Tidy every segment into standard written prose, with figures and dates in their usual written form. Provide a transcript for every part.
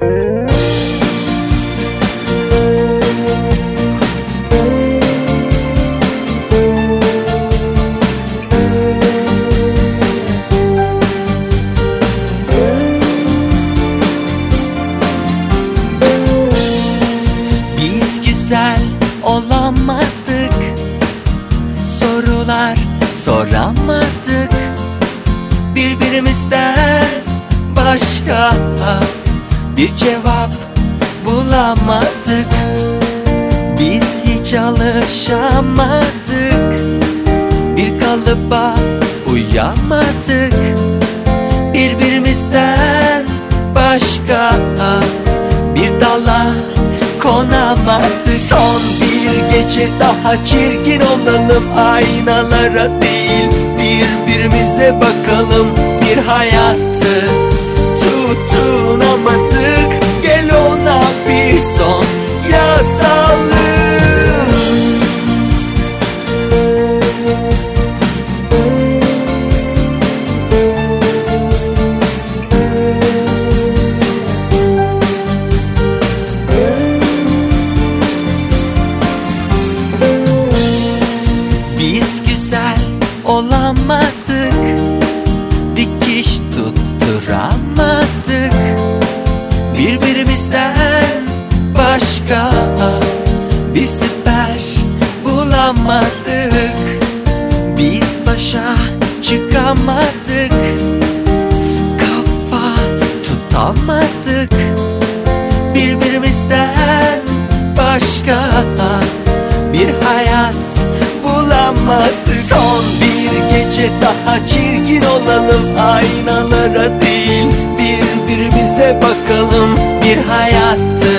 Güzel olamadık, sorular soramadık, birbirimizden başka bir cevap bulamadık. Biz hiç alışamadık, bir kalıba uyamadık, birbirimizden başka bir dala konamadık. Son bir gece daha çirkin olalım, aynalara değil birbirimize bakalım. Bir hayatı tutunamadık, gel ona bir son yazalım. Olamadık, dikiş tutturamadık, birbirimizden başka bir siper bulamadık. Biz başa çıkamadık, kafa tutamadık, birbirimizden başka bir hayat bulamadık. Son bir gece daha çirkin olalım, aynalara değil birbirimize bakalım. Bir hayatı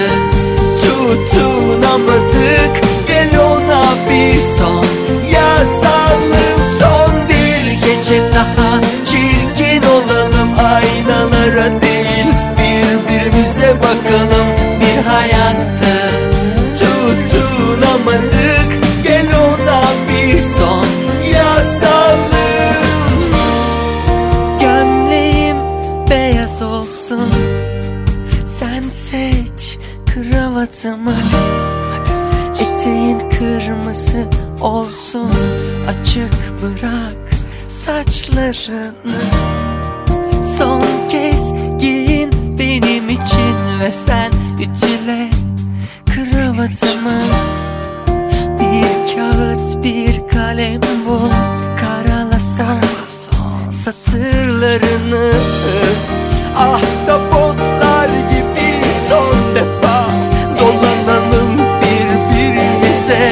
tutunamadık, gel ona bir son yazalım. Son bir gece daha çirkin olalım, aynalara değil birbirimize bakalım. Bir hayatı tutunamadık, gel ona bir son yazalım. Gömleğim beyaz olsun, sen seç kravatımı. Eteğin kırmızı olsun, açık bırak saçlarını. Son kez giyin benim için ve sen ütüle kravatımı. Bir kağıt bir kalem bul, karala son satırlarını. Ahtapotlar gibi son defa dolanalım birbirimize.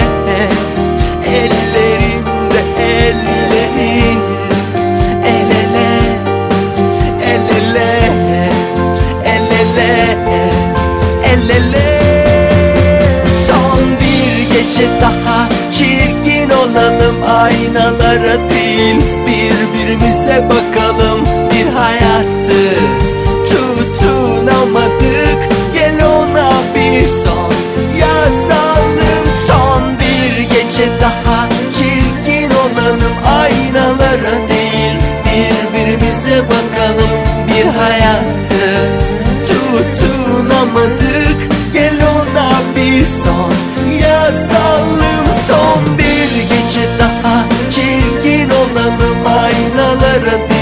Ellerinde ellerin, el ele, el ele, el ele, el ele. Son bir gece daha çirkin olalım, aynalara değil birbirimize bakalım. Bir hayatı tutunamadık, gel ona bir son yazalım. Son bir gece daha çirkin olalım, aynalara değil birbirimize bakalım. Bir hayatı tutunamadık, gel ona bir son yazalım. Son bir gece daha çirkin olalım, aynalara